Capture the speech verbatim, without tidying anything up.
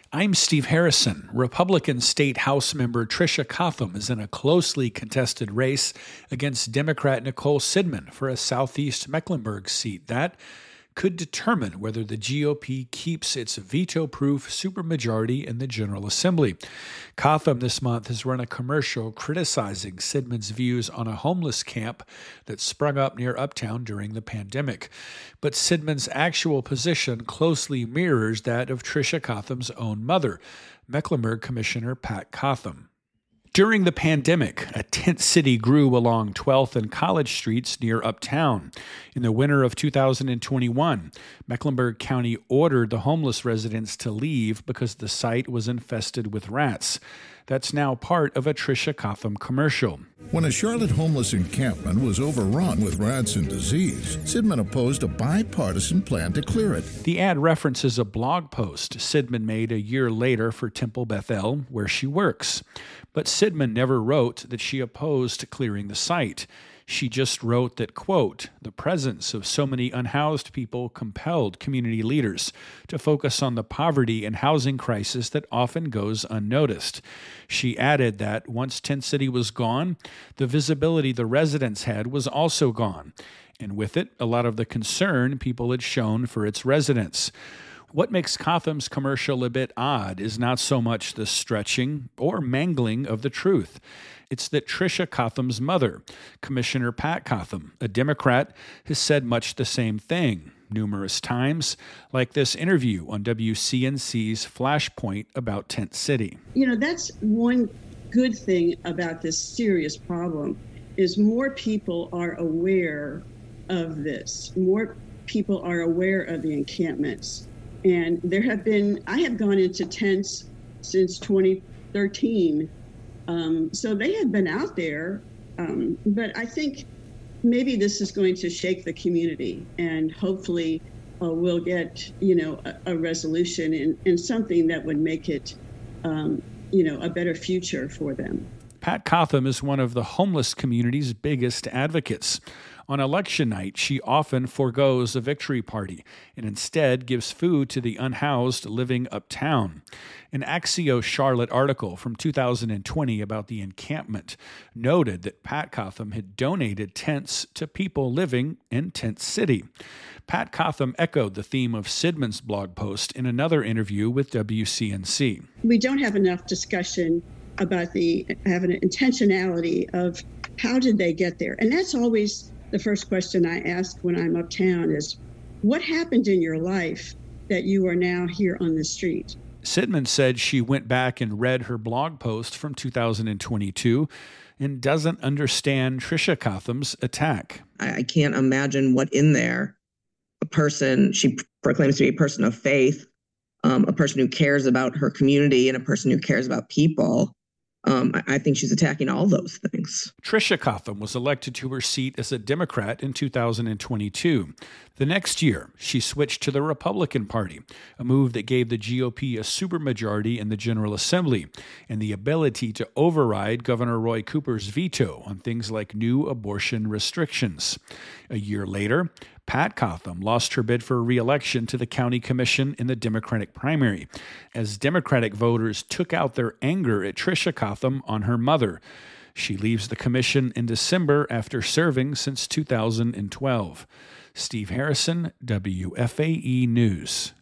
I'm Steve Harrison. Republican State House member Tricia Cotham is in a closely contested race against Democrat Nicole Sidman for a Southeast Mecklenburg seat that could determine whether the G O P keeps its veto-proof supermajority in the General Assembly. Cotham this month has run a commercial criticizing Sidman's views on a homeless camp that sprung up near Uptown during the pandemic. But Sidman's actual position closely mirrors that of Tricia Cotham's own mother, Mecklenburg Commissioner Pat Cotham. During the pandemic, a tent city grew along twelfth and College Streets near Uptown. In the winter of two thousand twenty-one, Mecklenburg County ordered the homeless residents to leave because the site was infested with rats. That's now part of a Tricia Cotham commercial. When a Charlotte homeless encampment was overrun with rats and disease, Sidman opposed a bipartisan plan to clear it. The ad references a blog post Sidman made a year later for Temple Bethel, where she works. But Sidman never wrote that she opposed clearing the site. She just wrote that, quote, the presence of so many unhoused people compelled community leaders to focus on the poverty and housing crisis that often goes unnoticed. She added that once Tent City was gone, the visibility the residents had was also gone, and with it, a lot of the concern people had shown for its residents. What makes Cotham's commercial a bit odd is not so much the stretching or mangling of the truth. It's that Tricia Cotham's mother, Commissioner Pat Cotham, a Democrat, has said much the same thing numerous times, like this interview on W C N C's Flashpoint about Tent City. You know, that's one good thing about this serious problem is more people are aware of this. More people are aware of the encampments. And there have been, I have gone into tents since twenty thirteen. Um, so they have been out there. Um, but I think maybe this is going to shake the community, and hopefully uh, we'll get, you know, a, a resolution and, and something that would make it, um, you know, a better future for them. Pat Cotham is one of the homeless community's biggest advocates. On election night, she often forgoes a victory party and instead gives food to the unhoused living uptown. An Axios Charlotte article from two thousand twenty about the encampment noted that Pat Cotham had donated tents to people living in Tent City. Pat Cotham echoed the theme of Sidman's blog post in another interview with W C N C. We don't have enough discussion about the having an intentionality of how did they get there? And that's always the first question I ask when I'm uptown is, what happened in your life that you are now here on the street? Sidman said she went back and read her blog post from two thousand twenty-two and doesn't understand Tricia Cotham's attack. I, I can't imagine what in there a person, she proclaims to be a person of faith, um, a person who cares about her community and a person who cares about people. Um, I, I think she's attacking all those things. Tricia Cotham was elected to her seat as a Democrat in two thousand twenty-two. The next year, she switched to the Republican Party, a move that gave the G O P a supermajority in the General Assembly and the ability to override Governor Roy Cooper's veto on things like new abortion restrictions. A year later, Pat Cotham lost her bid for re-election to the county commission in the Democratic primary, as Democratic voters took out their anger at Tricia Cotham on her mother. She leaves the commission in December after serving since two thousand twelve. Steve Harrison, W F A E News.